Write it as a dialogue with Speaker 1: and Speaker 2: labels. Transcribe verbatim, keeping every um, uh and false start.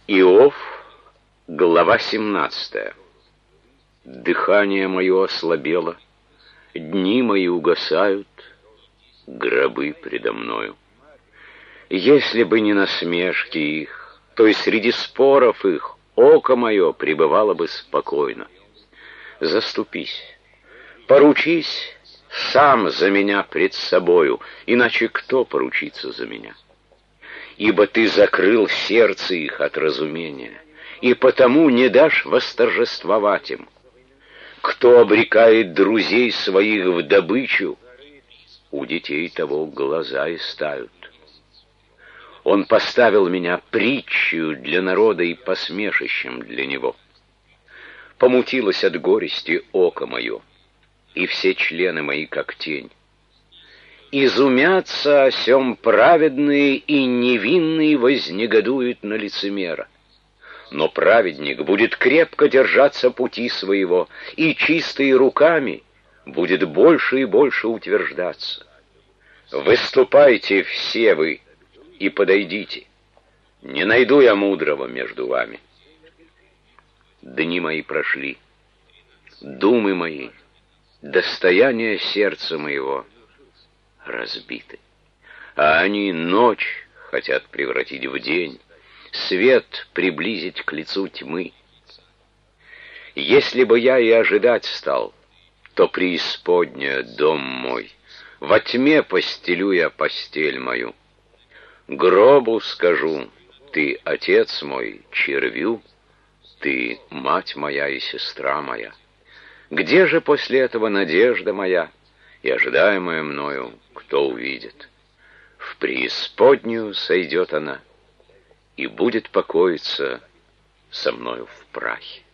Speaker 1: Иов, глава семнадцатая. Дыхание мое ослабело, дни мои угасают, гробы предо мною. Если бы не насмешки их, то и среди споров их око мое пребывало бы спокойно. Заступись, поручись сам за меня пред собою, иначе кто поручится за меня? Ибо ты закрыл сердце их от разумения, и потому не дашь восторжествовать им. Кто обрекает друзей своих в добычу, у детей того глаза истают. Он поставил меня притчью для народа и посмешищем для него. Помутилось от горести око мое, и все члены мои, как тень. Изумятся о сем праведные и невинные вознегодуют на лицемера. Но праведник будет крепко держаться пути своего, и чистые руками будет больше и больше утверждаться. Выступайте все вы и подойдите. Не найду я мудрого между вами. Дни мои прошли, думы мои, достояние сердца моего разбиты, а они ночь хотят превратить в день, свет приблизить к лицу тьмы. Если бы я и ожидать стал, то преисподняя дом мой, во тьме постелю я постель мою. Гробу скажу: ты отец мой, червю, ты мать моя и сестра моя. Где же после этого надежда моя и ожидаемая мною, кто увидит? В преисподнюю сойдет она и будет покоиться со мною в прахе.